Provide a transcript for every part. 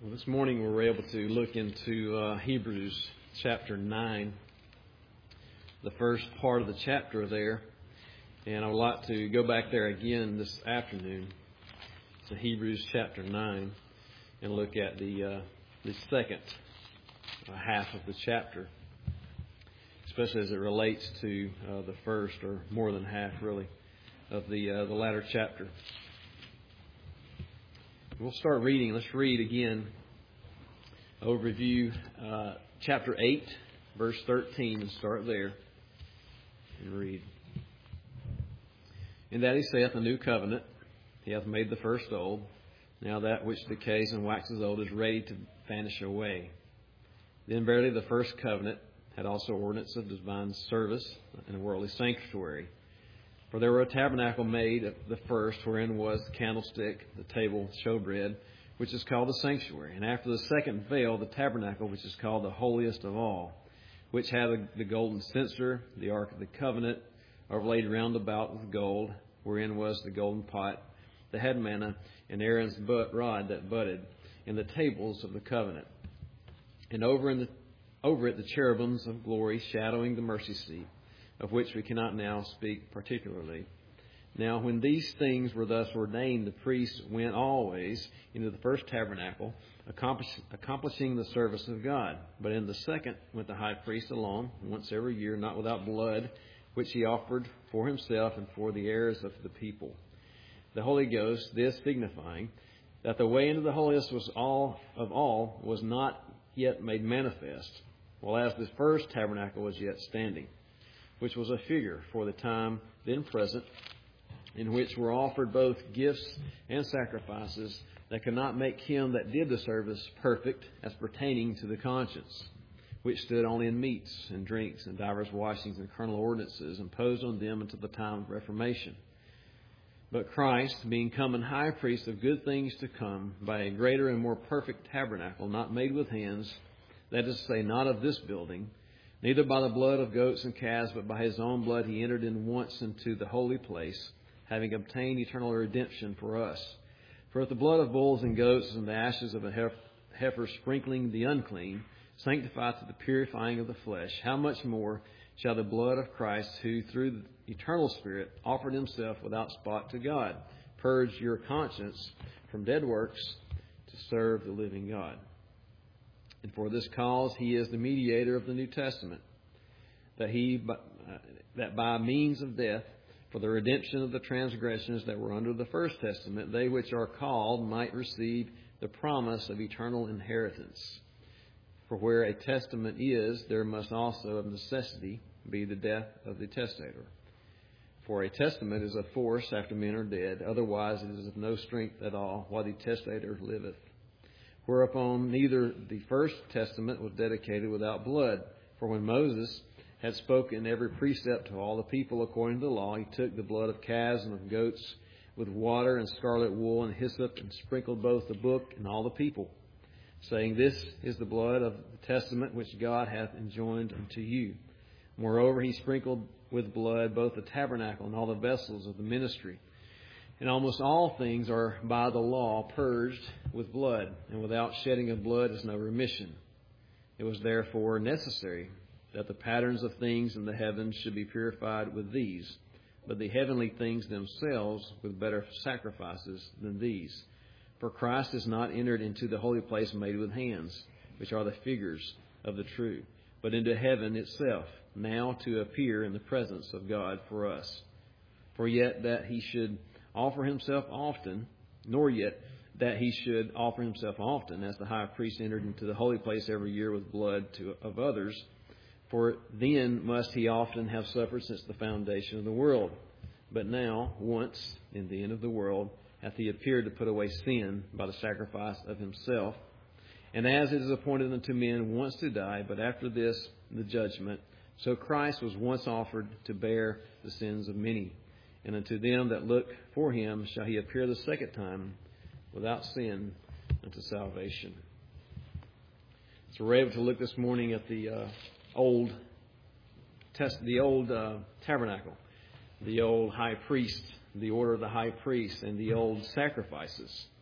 Well, this morning we were able to look into Hebrews chapter 9, the first part of the chapter there. And I would like to go back there again this afternoon to Hebrews chapter 9 and look at the second half of the chapter, especially as it relates to the first, or more than half really, of the latter chapter. We'll start reading. Let's read again. Overview chapter 8, verse 13, and start there and read. In that he saith, a new covenant, he hath made the first old. Now that which decays and waxes old is ready to vanish away. Then verily the first covenant had also ordinance of divine service and a worldly sanctuary. For there were a tabernacle made at the first, wherein was the candlestick, the table, showbread, which is called the sanctuary. And after the second veil, the tabernacle, which is called the holiest of all, which had the golden censer, the ark of the covenant, overlaid round about with gold, wherein was the golden pot, the head manna, and Aaron's rod that budded, and the tables of the covenant. And over it the cherubims of glory, shadowing the mercy seat, of which we cannot now speak particularly. Now, when these things were thus ordained, the priests went always into the first tabernacle, accomplishing the service of God. But in the second went the high priest alone, once every year, not without blood, which he offered for himself and for the heirs of the people. The Holy Ghost, this signifying that the way into the holiest was not yet made manifest, while as the first tabernacle was yet standing, which was a figure for the time then present, in which were offered both gifts and sacrifices that could not make him that did the service perfect as pertaining to the conscience, which stood only in meats and drinks and divers washings and carnal ordinances imposed on them until the time of Reformation. But Christ, being come and high priest of good things to come, by a greater and more perfect tabernacle, not made with hands, that is to say, not of this building, neither by the blood of goats and calves, but by his own blood he entered in once into the holy place, having obtained eternal redemption for us. For if the blood of bulls and goats and the ashes of a heifer sprinkling the unclean sanctify to the purifying of the flesh, how much more shall the blood of Christ, who through the eternal Spirit offered himself without spot to God, purge your conscience from dead works to serve the living God? And for this cause he is the mediator of the New Testament, that by means of death, for the redemption of the transgressions that were under the first testament, they which are called might receive the promise of eternal inheritance. For where a testament is, there must also of necessity be the death of the testator. For a testament is of force after men are dead, otherwise it is of no strength at all while the testator liveth. Whereupon neither the first testament was dedicated without blood. For when Moses had spoken every precept to all the people according to the law, he took the blood of calves and of goats with water and scarlet wool and hyssop, and sprinkled both the book and all the people, saying, This is the blood of the testament which God hath enjoined unto you. Moreover, he sprinkled with blood both the tabernacle and all the vessels of the ministry. And almost all things are by the law purged with blood, and without shedding of blood is no remission. It was therefore necessary that the patterns of things in the heavens should be purified with these, but the heavenly things themselves with better sacrifices than these. For Christ is not entered into the holy place made with hands, which are the figures of the true, but into heaven itself, now to appear in the presence of God for us. For yet that he should offer himself often, as the high priest entered into the holy place every year with blood of others, for then must he often have suffered since the foundation of the world. But now, once, in the end of the world, hath he appeared to put away sin by the sacrifice of himself. And as it is appointed unto men once to die, but after this the judgment, so Christ was once offered to bear the sins of many. And unto them that look for him shall he appear the second time without sin unto salvation. So we're able to look this morning at the old tabernacle, the old high priest, the order of the high priest, and the old sacrifices.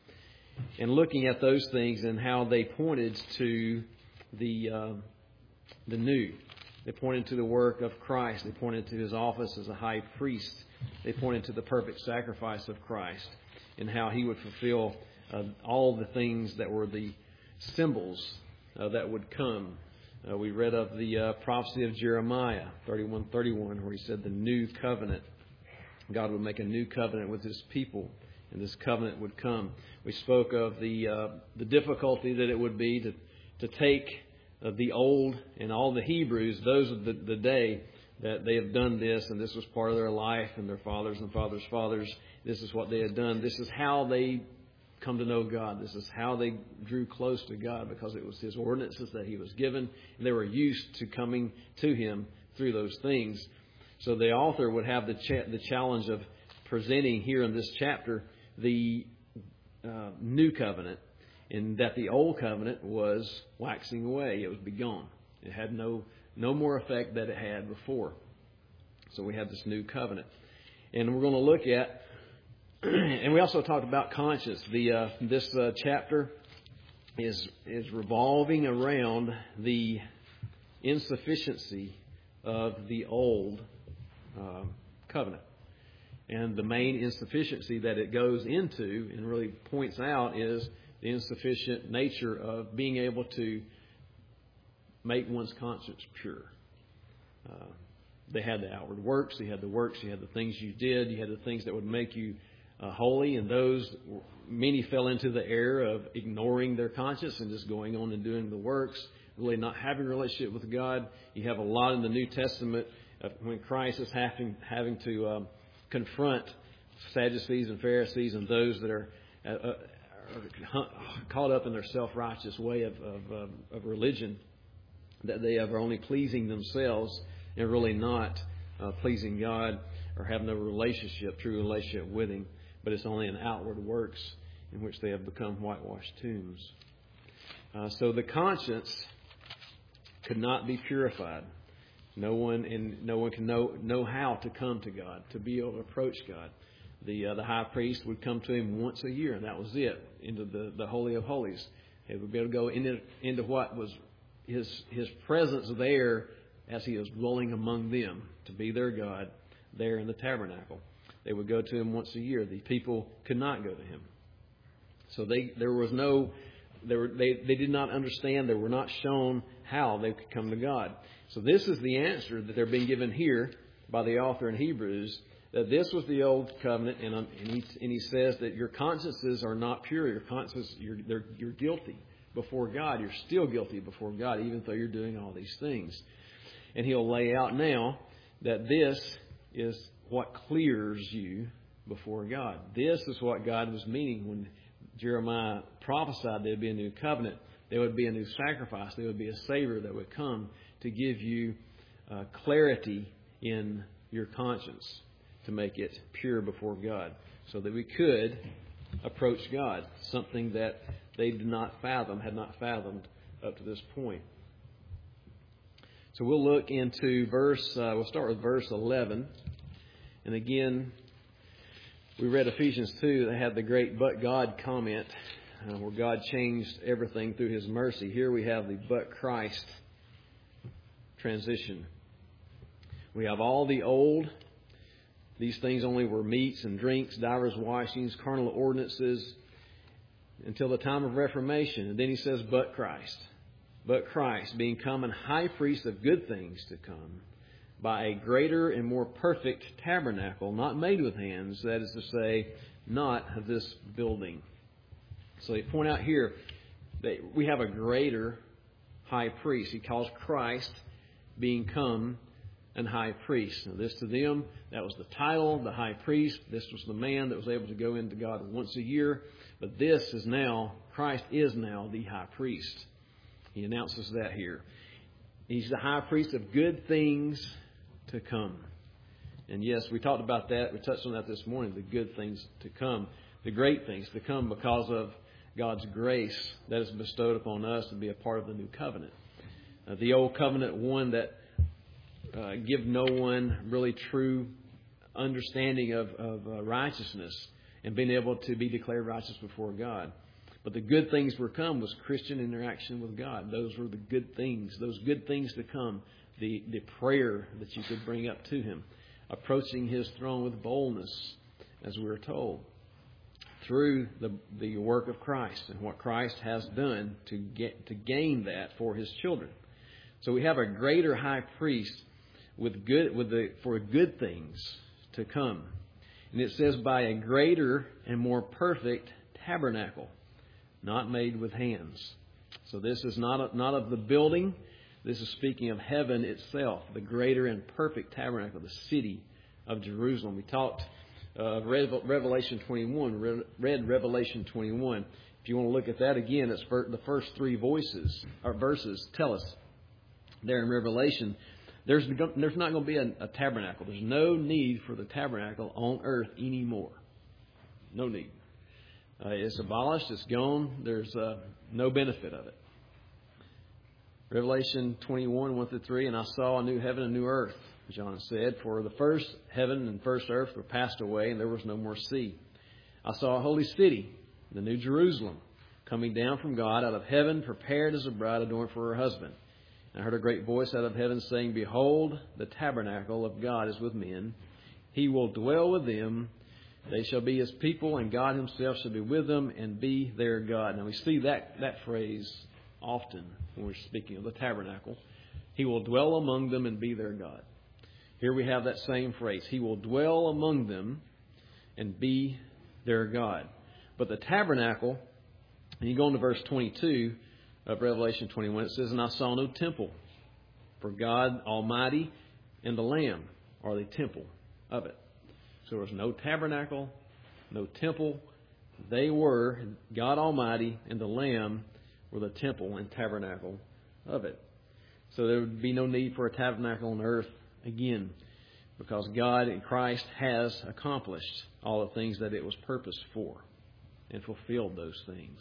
and looking at those things and how they pointed to the new. They pointed to the work of Christ. They pointed to His office as a high priest. They pointed to the perfect sacrifice of Christ and how He would fulfill all the things that were the symbols that would come. We read of the prophecy of Jeremiah 31:31, where he said the new covenant. God would make a new covenant with His people, and this covenant would come. We spoke of the difficulty that it would be to take the old and all the Hebrews, those of the day, that they have done this, and this was part of their life, and their fathers and fathers' fathers. This is what they had done. This is how they come to know God. This is how they drew close to God, because it was His ordinances that He was given, and they were used to coming to Him through those things. So the author would have the challenge of presenting here in this chapter the new covenant, in that the old covenant was waxing away. It would be gone. It had no more effect that it had before. So we have this new covenant. And we're going to look at, and we also talked about conscience. This chapter is revolving around the insufficiency of the old covenant. And the main insufficiency that it goes into and really points out is the insufficient nature of being able to make one's conscience pure. They had the outward works, you had the works, you had the things you did, you had the things that would make you holy, and many fell into the error of ignoring their conscience and just going on and doing the works, really not having a relationship with God. You have a lot in the New Testament when Christ is having to confront Sadducees and Pharisees and those that are caught up in their self-righteous way of religion, that they are only pleasing themselves and really not pleasing God, or have no true relationship with Him, but it's only an outward works in which they have become whitewashed tombs. So the conscience could not be purified. No one can know how to come to God, to be able to approach God. The high priest would come to him once a year, and that was it, into the Holy of Holies. He would be able to go into what was his presence there as He was dwelling among them, to be their God there in the tabernacle. They would go to Him once a year. The people could not go to Him. So they did not understand. They were not shown how they could come to God. So this is the answer that they're being given here by the author in Hebrews, that this was the old covenant, and he says that your consciences are not pure. Your consciences, you're guilty before God. You're still guilty before God, even though you're doing all these things. And he'll lay out now that this is what clears you before God. This is what God was meaning when Jeremiah prophesied there would be a new covenant. There would be a new sacrifice. There would be a Savior that would come to give you clarity in your conscience, to make it pure before God, so that we could approach God, something that they had not fathomed up to this point. So we'll look into we'll start with verse 11. And again, we read Ephesians 2 that had the great "but God" comment, where God changed everything through His mercy. Here we have the "but Christ" transition. We have all the old. These things only were meats and drinks, divers washings, carnal ordinances, until the time of Reformation. And then he says, "but Christ." But Christ, being come and high priest of good things to come, by a greater and more perfect tabernacle, not made with hands, that is to say, not of this building. So they point out here that we have a greater high priest. He calls Christ being come and high priest. Now this to them, that was the title, the high priest. This was the man that was able to go into God once a year. But Christ is now the high priest. He announces that here. He's the high priest of good things to come. And yes, we talked about that. We touched on that this morning, the good things to come. The great things to come because of God's grace that is bestowed upon us to be a part of the new covenant. The old covenant, one that give no one really true understanding of righteousness and being able to be declared righteous before God. But the good things were come was Christian interaction with God. Those were the good things. Those good things to come. The prayer that you could bring up to Him. Approaching His throne with boldness, as we are told. Through the work of Christ and what Christ has done to gain that for His children. So we have a greater high priest for good things to come. And it says by a greater and more perfect tabernacle, not made with hands. So this is not of the building. This is speaking of heaven itself, the greater and perfect tabernacle, the city of Jerusalem. We talked Revelation 21. Read Revelation 21. If you want to look at that again, it's the first three verses tell us there in Revelation. There's not going to be a tabernacle. There's no need for the tabernacle on earth anymore. No need. It's abolished. It's gone. There's no benefit of it. Revelation 21, 1-3, and I saw a new heaven and a new earth, John said, for the first heaven and first earth were passed away, and there was no more sea. I saw a holy city, the new Jerusalem, coming down from God out of heaven, prepared as a bride adorned for her husband. And I heard a great voice out of heaven saying, Behold, the tabernacle of God is with men. He will dwell with them. They shall be His people, and God Himself shall be with them and be their God. Now we see that phrase often when we're speaking of the tabernacle. He will dwell among them and be their God. Here we have that same phrase. He will dwell among them and be their God. But the tabernacle, and you go on to verse 22 of Revelation 21, it says, And I saw no temple, for God Almighty and the Lamb are the temple of it. So there was no tabernacle, no temple. They were, God Almighty and the Lamb were the temple and tabernacle of it. So there would be no need for a tabernacle on earth again, because God in Christ has accomplished all the things that it was purposed for and fulfilled those things.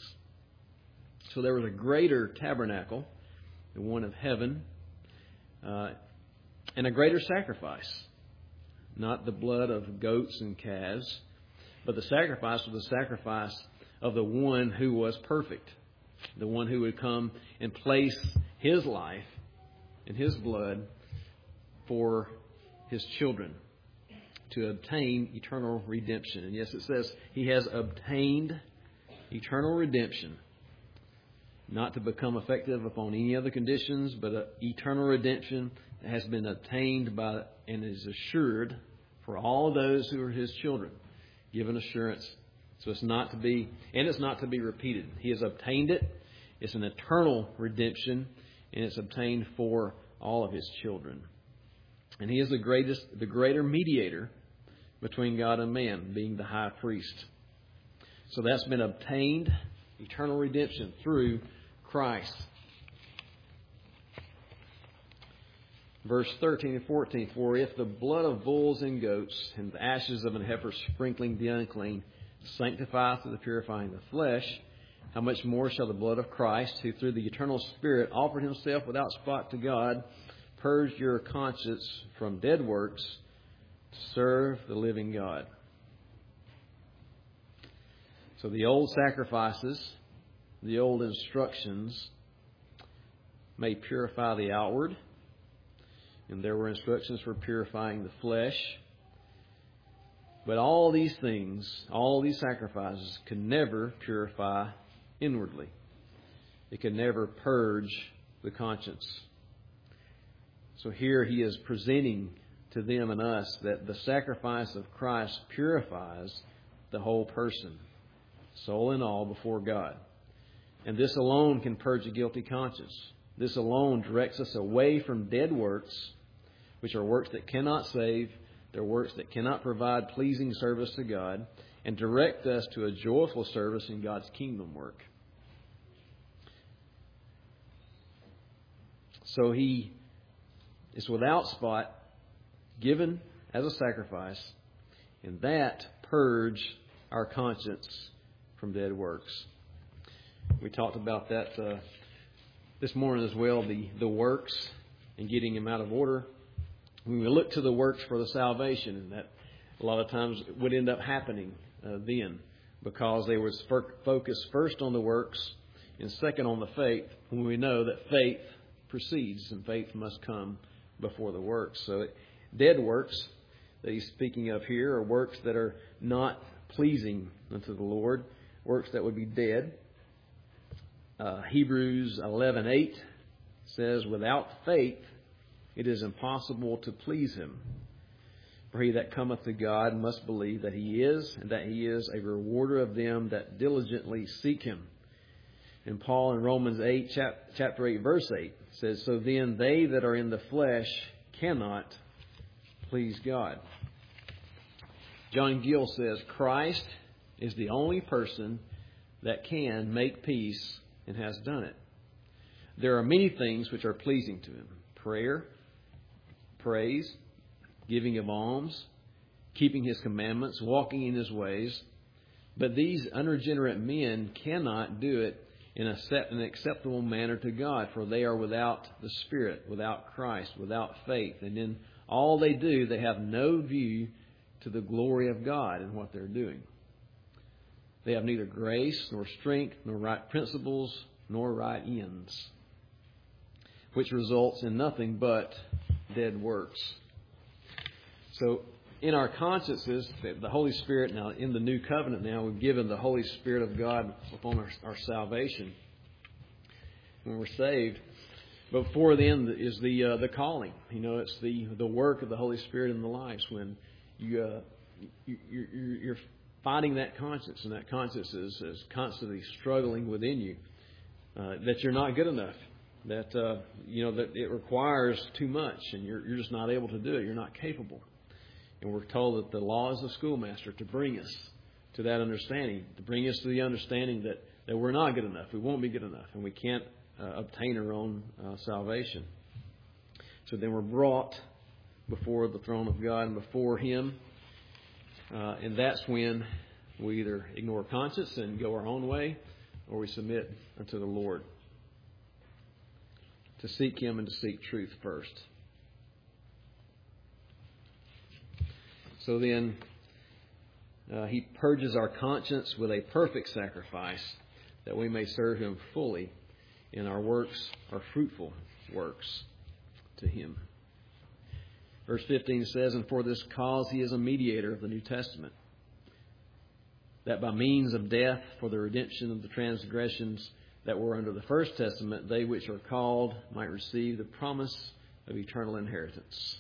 So there was a greater tabernacle, the one of heaven, and a greater sacrifice. Not the blood of goats and calves, but the sacrifice was the sacrifice of the one who was perfect. The one who would come and place His life and His blood for His children to obtain eternal redemption. And yes, it says He has obtained eternal redemption, not to become effective upon any other conditions, but eternal redemption that has been obtained by and is assured for all those who are His children, given assurance. So it's not to be repeated. He has obtained it. It's an eternal redemption, and it's obtained for all of His children. And He is the greater mediator between God and man, being the high priest. So that's been obtained, eternal redemption, through Christ. Verse 13 and 14, For if the blood of bulls and goats and the ashes of an heifer sprinkling the unclean sanctifieth to the purifying of the flesh, how much more shall the blood of Christ, who through the eternal Spirit offered Himself without spot to God, purge your conscience from dead works to serve the living God. So the old sacrifices, the old instructions may purify the outward, and there were instructions for purifying the flesh. But all these things, all these sacrifices could never purify inwardly. It could never purge the conscience. So here He is presenting to them and us that the sacrifice of Christ purifies the whole person, soul and all, before God. And this alone can purge a guilty conscience. This alone directs us away from dead works, which are works that cannot save. They're works that cannot provide pleasing service to God, and direct us to a joyful service in God's kingdom work. So He is without spot, given as a sacrifice, and that purged our conscience from dead works. We talked about that this morning as well, the works and getting them out of order. When we look to the works for the salvation, and that a lot of times would end up happening then. because they were focused first on the works and second on the faith, when we know that faith precedes and faith must come before the works. So dead works that he's speaking of here are works that are not pleasing unto the Lord, works that would be dead. Hebrews 11:8 says, without faith it is impossible to please him. For he that cometh to God must believe that he is, and that he is a rewarder of them that diligently seek him. And Paul in Romans 8, chapter 8, verse 8 says, so then they that are in the flesh cannot please God. John Gill says, Christ is the only person that can make peace and has done it. There are many things which are pleasing to him. Prayer, praise, giving of alms, keeping his commandments, walking in his ways. But these unregenerate men cannot do it in an acceptable manner to God, for they are without the Spirit, without Christ, without faith. And in all they do, they have no view to the glory of God in what they're doing. They have neither grace, nor strength, nor right principles, nor right ends, which results in nothing but dead works. So in our consciences, the Holy Spirit, now in the new covenant now, we've given the Holy Spirit of God upon our salvation when we're saved. But before then is the calling. You know, it's the work of the Holy Spirit in the lives when you're fighting that conscience, and that conscience is constantly struggling within you that you're not good enough, that that it requires too much, and you're just not able to do it. You're not capable. And we're told that the law is the schoolmaster to bring us to that understanding, to bring us to the understanding that we're not good enough, we won't be good enough, and we can't obtain our own salvation. So then we're brought before the throne of God and before Him, and that's when we either ignore conscience and go our own way, or we submit unto the Lord to seek Him and to seek truth first. So then He purges our conscience with a perfect sacrifice, that we may serve Him fully in our works, our fruitful works to Him. Verse 15 says, and for this cause He is a mediator of the New Testament, that by means of death for the redemption of the transgressions that were under the first testament, they which are called might receive the promise of eternal inheritance.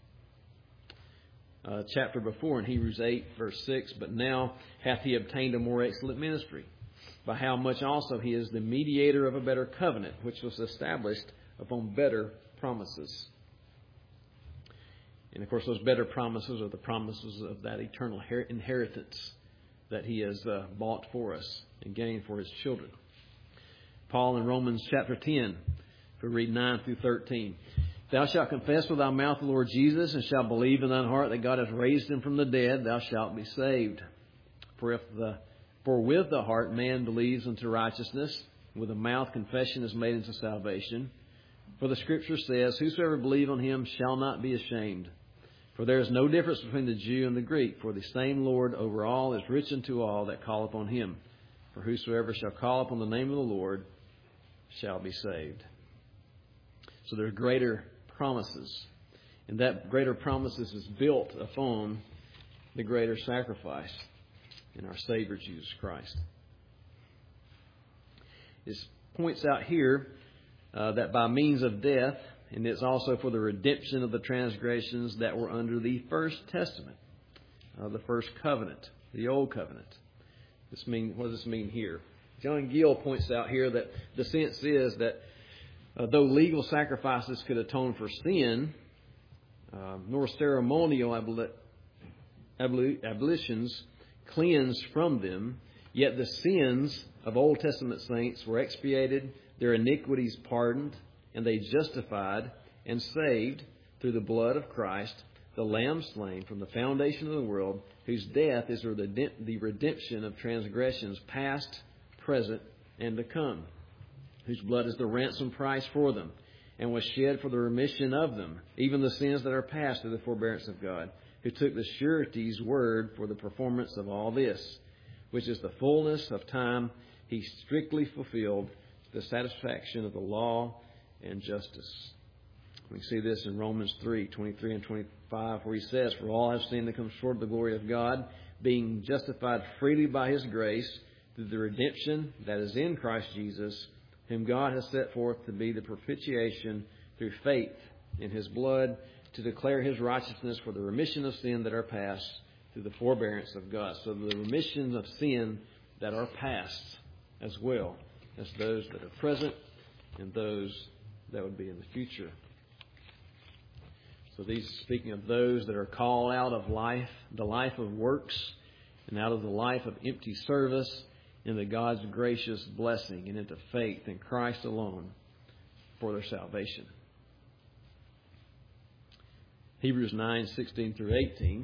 Chapter before in Hebrews 8, verse 6, but now hath He obtained a more excellent ministry, by how much also He is the mediator of a better covenant, which was established upon better promises. And of course, those better promises are the promises of that eternal inheritance that He has bought for us and gained for His children. Paul in Romans chapter 10, if we read 9 through 13. Thou shalt confess with thy mouth the Lord Jesus, and shalt believe in thine heart that God hath raised Him from the dead, thou shalt be saved. For with the heart man believes unto righteousness, with the mouth confession is made unto salvation. For the Scripture says, whosoever believe on Him shall not be ashamed. For there is no difference between the Jew and the Greek, for the same Lord over all is rich unto all that call upon Him. For whosoever shall call upon the name of the Lord shall be saved. So there are greater promises, and that greater promises is built upon the greater sacrifice in our Savior Jesus Christ. It points out here that by means of death, and it's also for the redemption of the transgressions that were under the first testament, the first covenant, the old covenant. What does this mean here? John Gill points out here that the sense is that though legal sacrifices could atone for sin, nor ceremonial ablutions cleanse from them, yet the sins of Old Testament saints were expiated, their iniquities pardoned, and they justified and saved through the blood of Christ, the Lamb slain from the foundation of the world, whose death is the redemption of transgressions past, present, and to come, whose blood is the ransom price for them, and was shed for the remission of them, even the sins that are past through the forbearance of God, who took the surety's word for the performance of all this. which is the fullness of time he strictly fulfilled the satisfaction of the law and justice. We see this in Romans 3:23 and 25, where he says, "For all have sinned and come short of the glory of God, being justified freely by his grace through the redemption that is in Christ Jesus, whom God has set forth to be the propitiation through faith in his blood, to declare his righteousness for the remission of sin that are past through the forbearance of God." So the remission of sin that are past as well as those that are present and those that would be in the future. So these, speaking of those that are called out of life, the life of works, and out of the life of empty service, into God's gracious blessing and into faith in Christ alone for their salvation. Hebrews 9:16 through 18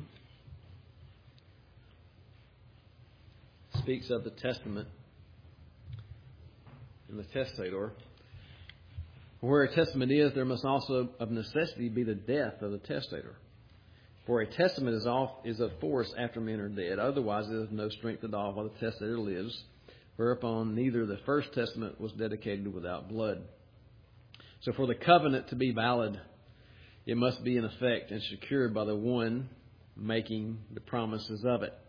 speaks of the testament and the testator. Where a testament is, there must also of necessity be the death of the testator. For a testament is of force after men are dead. Otherwise, it is no strength at all while the testator lives, whereupon neither the first testament was dedicated without blood. So for the covenant to be valid, it must be in effect and secured by the one making the promises of it,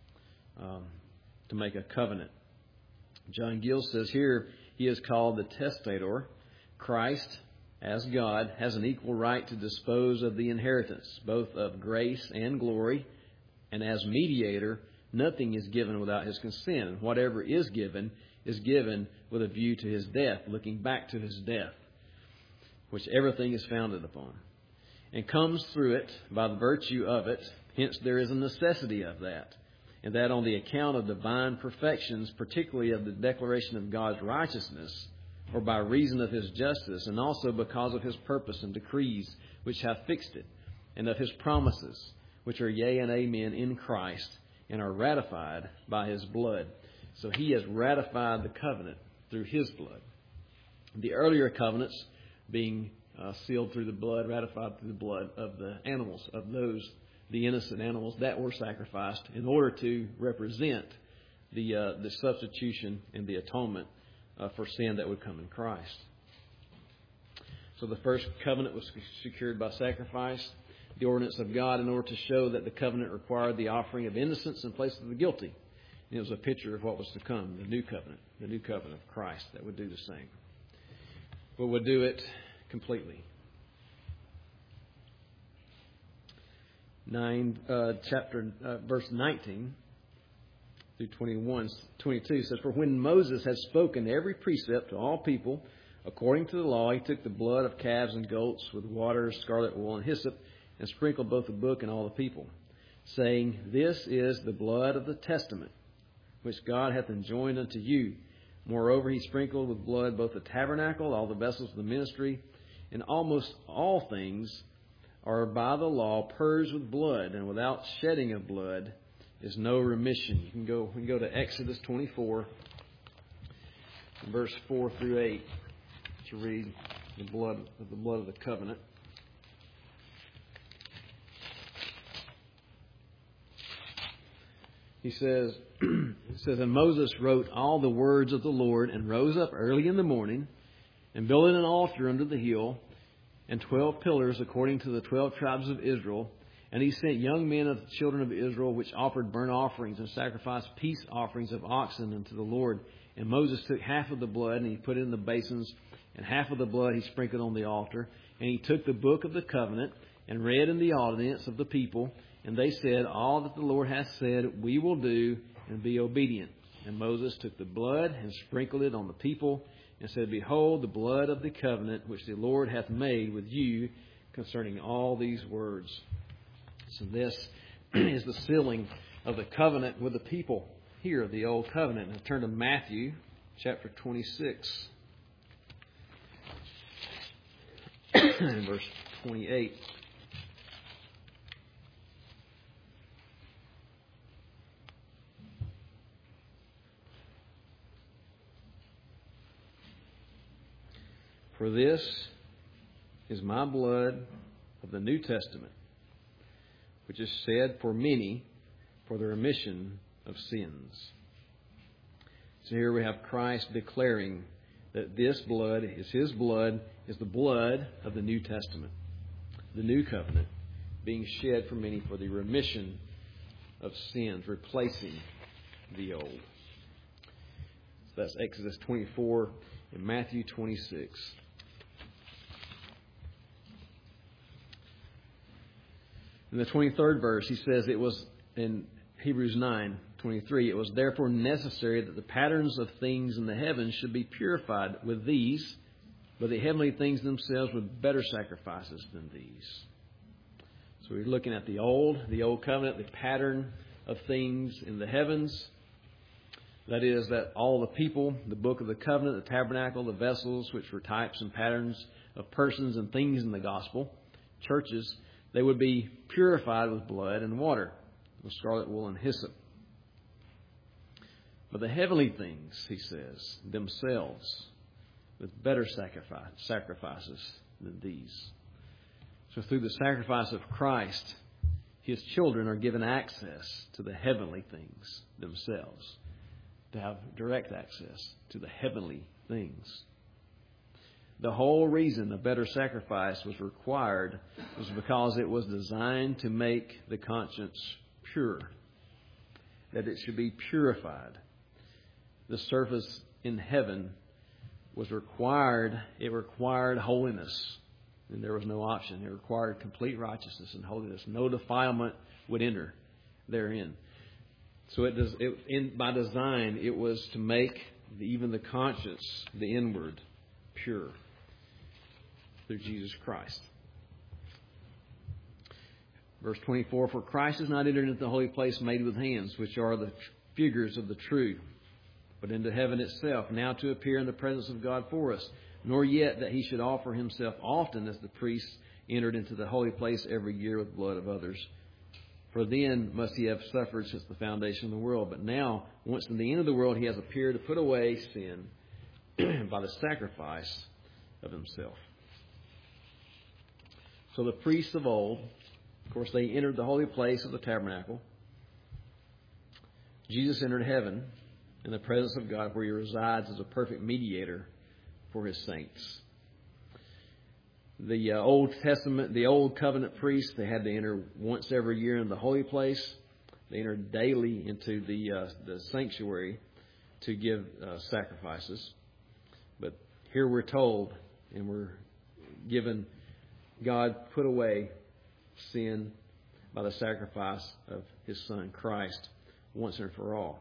to make a covenant. John Gill says here, he is called the testator. Christ, as God, has an equal right to dispose of the inheritance, both of grace and glory. And as mediator, nothing is given without his consent. And whatever is given with a view to his death, looking back to his death, which everything is founded upon, and comes through it by the virtue of it. Hence there is a necessity of that, and that on the account of divine perfections, particularly of the declaration of God's righteousness, or by reason of his justice, and also because of his purpose and decrees which have fixed it, and of his promises, which are yea and amen in Christ, and are ratified by his blood. So he has ratified the covenant through his blood. The earlier covenants being sealed through the blood, ratified through the blood of the animals, of those, the innocent animals that were sacrificed in order to represent the substitution and the atonement for sin that would come in Christ. So the first covenant was secured by sacrifice, the ordinance of God, in order to show that the covenant required the offering of innocence in place of the guilty. And it was a picture of what was to come, the new covenant of Christ that would do the same, but would do it completely. Verse 19 through 22 says, "For when Moses had spoken every precept to all people according to the law, he took the blood of calves and goats with water, scarlet oil, and hyssop, and sprinkled both the book and all the people, saying, This is the blood of the testament, which God hath enjoined unto you. Moreover, he sprinkled with blood both the tabernacle, all the vessels of the ministry, and almost all things are by the law purged with blood, and without shedding of blood is no remission." We can go to Exodus 24, verse 4 through 8, to read the blood of the covenant. He says, "And Moses wrote all the words of the Lord, and rose up early in the morning, and built an altar under the hill, and 12 pillars according to the 12 tribes of Israel. And he sent young men of the children of Israel, which offered burnt offerings and sacrificed peace offerings of oxen unto the Lord. And Moses took half of the blood, and he put it in the basins, and half of the blood he sprinkled on the altar. And he took the book of the covenant, and read in the audience of the people. And they said, All that the Lord hath said, we will do, and be obedient. And Moses took the blood, and sprinkled it on the people, and said, Behold, the blood of the covenant, which the Lord hath made with you concerning all these words." So this is the sealing of the covenant with the people here, the Old Covenant. Now turn to Matthew chapter 26 and verse 28. "For this is my blood of the New Testament, which is shed for many for the remission of sins." So here we have Christ declaring that this blood is His blood, is the blood of the New Testament, the New Covenant, being shed for many for the remission of sins, replacing the old. So that's Exodus 24 and Matthew 26. In the 23rd verse, he says it was in Hebrews 9:23, it was therefore necessary that the patterns of things in the heavens should be purified with these, but the heavenly things themselves with better sacrifices than these. So we're looking at the old covenant, the pattern of things in the heavens. That is, that all the people, the book of the covenant, the tabernacle, the vessels, which were types and patterns of persons and things in the gospel, churches, they would be purified with blood and water, with scarlet wool and hyssop. But the heavenly things, he says, themselves, with better sacrifices than these. So through the sacrifice of Christ, His children are given access to the heavenly things themselves, to have direct access to the heavenly things. The whole reason a better sacrifice was required was because it was designed to make the conscience pure, that it should be purified. The surface in heaven was required, it required holiness, and there was no option. It required complete righteousness and holiness. No defilement would enter therein. So by design, it was to make even the conscience, the inward, pure through Jesus Christ. Verse 24, for Christ has not entered into the holy place made with hands, which are the figures of the true, but into heaven itself, now to appear in the presence of God for us, nor yet that He should offer Himself often as the priests entered into the holy place every year with blood of others. For then must He have suffered since the foundation of the world. But now, once in the end of the world, He has appeared to put away sin by the sacrifice of Himself. So the priests of old, of course, they entered the holy place of the tabernacle. Jesus entered heaven in the presence of God, where He resides as a perfect mediator for His saints. The Old Testament, the Old Covenant priests, they had to enter once every year in the holy place. They entered daily into the sanctuary to give sacrifices. But here we're told, and we're given, God put away sin by the sacrifice of His Son, Christ, once and for all.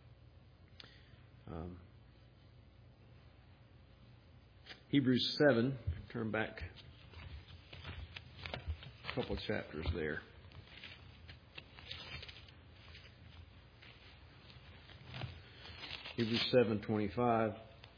Hebrews 7, turn back a couple of chapters there. Hebrews 7:25.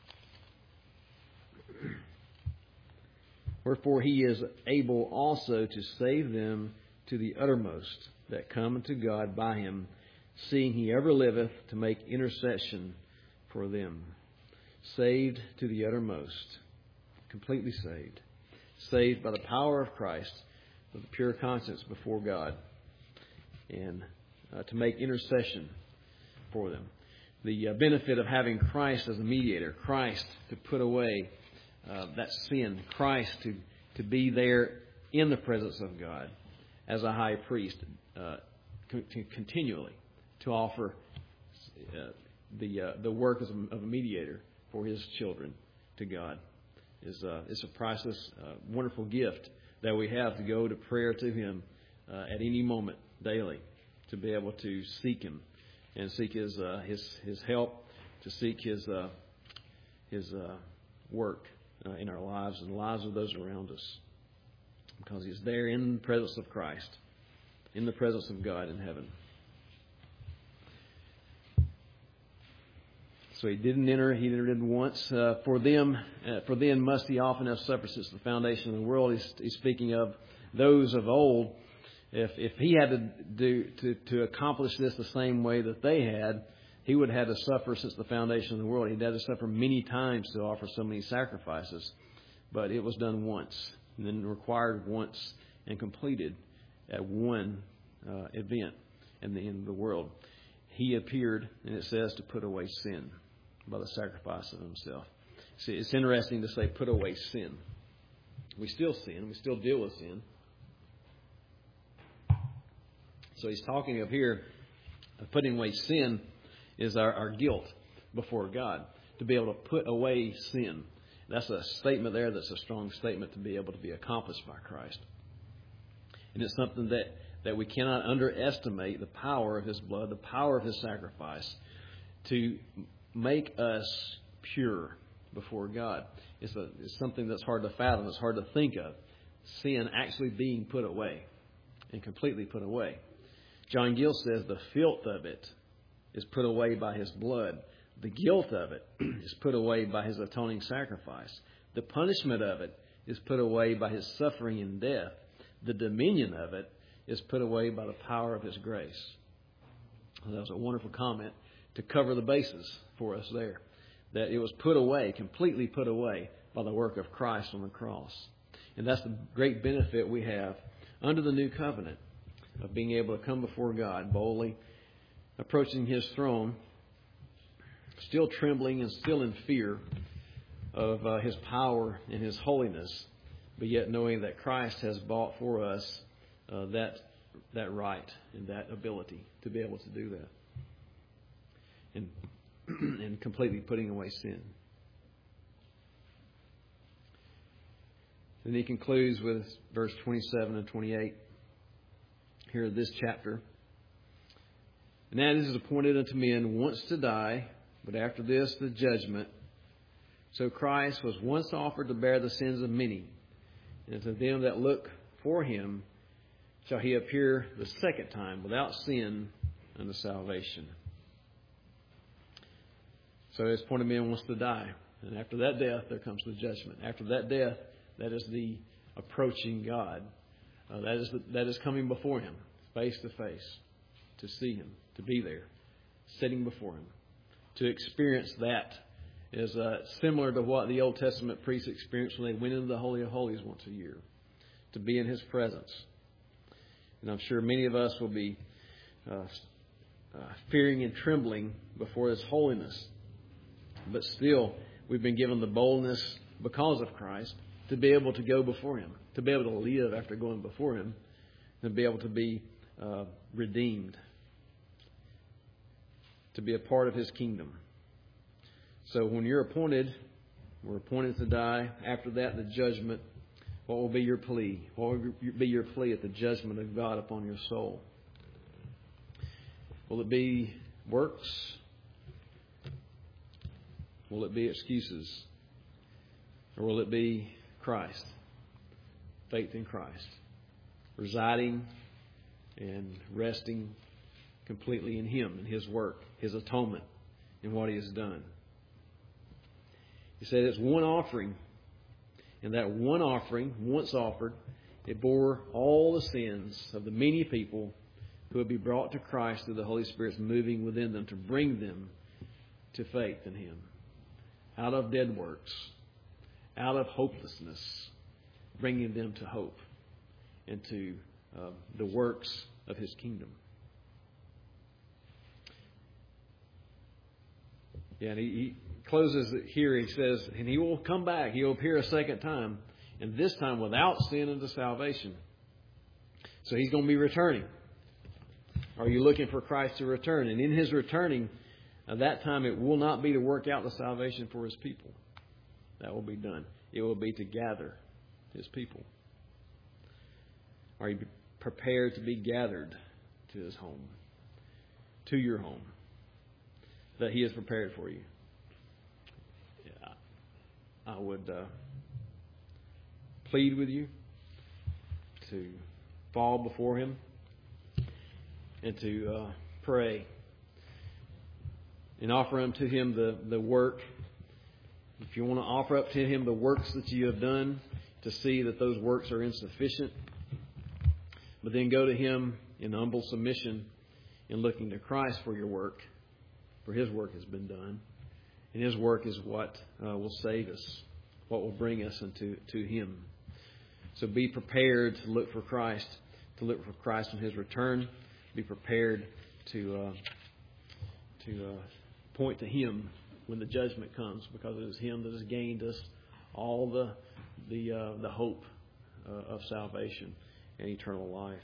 Wherefore He is able also to save them to the uttermost that come unto God by Him, seeing He ever liveth to make intercession for them. Saved to the uttermost. Completely saved. Saved by the power of Christ with a pure conscience before God. And to make intercession for them. The benefit of having Christ as a mediator. Christ to put away that sin. Christ to be there in the presence of God as a high priest continually to offer the work of a mediator for His children to God. It's a priceless, wonderful gift that we have to go to prayer to Him at any moment daily, to be able to seek Him and seek His help, to seek His work in our lives and the lives of those around us, because He's there in the presence of Christ, in the presence of God in heaven. So He didn't enter. He entered in once. For then must He often have suffered since the foundation of the world. He's speaking of those of old. If He had to accomplish this the same way that they had, He would have had to suffer since the foundation of the world. He'd had to suffer many times to offer so many sacrifices. But it was done once, and then required once, and completed at one event in the end of the world. He appeared, and it says, to put away sin. by the sacrifice of himself. See, it's interesting to say put away sin. We still sin. We still deal with sin. So he's talking up here of putting away sin is our guilt before God. To be able to put away sin. That's a statement there that's a strong statement to be able to be accomplished by Christ. And it's something that we cannot underestimate the power of his blood, the power of his sacrifice to make us pure before God. It's something that's hard to fathom. It's hard to think of. Sin actually being put away and completely put away. John Gill says the filth of it is put away by his blood. The guilt of it is put away by his atoning sacrifice. The punishment of it is put away by his suffering and death. The dominion of it is put away by the power of his grace. That was a wonderful comment to cover the bases for us there. That it was put away, completely put away by the work of Christ on the cross. And that's the great benefit we have under the new covenant of being able to come before God boldly, approaching his throne, still trembling and still in fear of his power and his holiness, but yet knowing that Christ has bought for us that right and that ability to be able to do that. And completely putting away sin. Then he concludes with verse 27 and 28 here of this chapter. And that is appointed unto men once to die, but after this the judgment. So Christ was once offered to bear the sins of many, and to them that look for him shall he appear the second time without sin unto salvation. So it's appointed men once to die, and after that death there comes the judgment. After that death, that is the approaching God. That is coming before him, face to face, to see him, to be there, sitting before him. To experience that is similar to what the Old Testament priests experienced when they went into the Holy of Holies once a year, to be in his presence. And I'm sure many of us will be fearing and trembling before his holiness. But still, we've been given the boldness because of Christ to be able to go before him, to be able to live after going before him, and be able to be redeemed, to be a part of his kingdom. So when you're appointed, we're appointed to die. After that, the judgment. What will be your plea? What will be your plea at the judgment of God upon your soul? Will it be works? Will it be excuses? Or will it be Christ? Faith in Christ. Residing and resting completely in him and his work, his atonement, and what he has done. He said it's one offering. And that one offering, once offered, it bore all the sins of the many people who would be brought to Christ through the Holy Spirit's moving within them to bring them to faith in him. Out of dead works, out of hopelessness, bringing them to hope and to the works of his kingdom. Yeah, and he closes it here. He says, and he will come back. He will appear a second time, and this time without sin unto salvation. So he's going to be returning. Are you looking for Christ to return? And in his returning, at that time it will not be to work out the salvation for his people. That will be done. It will be to gather his people. Are you prepared to be gathered to his home? To your home that he has prepared for you? Yeah, I would plead with you to fall before him and to pray and offer unto him the work. If you want to offer up to him the works that you have done, to see that those works are insufficient, but then go to him in humble submission and looking to Christ for your work, for his work has been done. And his work is what will save us, what will bring us to him. So be prepared to look for Christ, in his return. Be prepared to point to him when the judgment comes, because it is Him that has gained us all the hope of salvation and eternal life.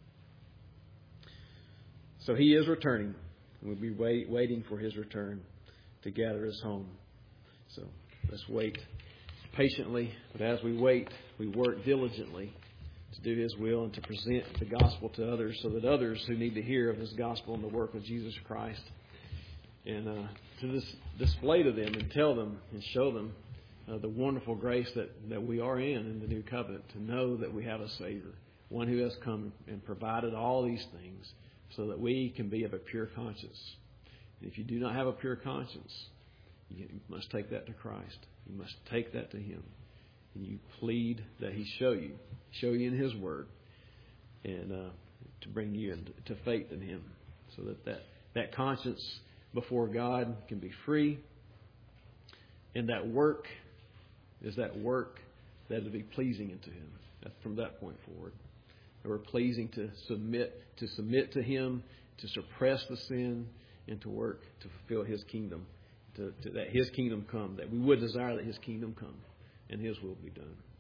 So He is returning. We'll be waiting for His return to gather us home. So let's wait patiently. But as we wait, we work diligently to do His will and to present the gospel to others, so that others who need to hear of His gospel and the work of Jesus Christ, and to display to them and tell them and show them the wonderful grace that we are in the new covenant, to know that we have a Savior, one who has come and provided all these things so that we can be of a pure conscience. And if you do not have a pure conscience, you must take that to Christ. You must take that to Him. And you plead that He show you in His Word, and to bring you into faith in Him, so that conscience before God can be free. And that work is that work that will be pleasing unto Him. From that point forward, that we're pleasing to submit to Him, to suppress the sin, and to work to fulfill His kingdom, that His kingdom come, that we would desire that His kingdom come and His will be done.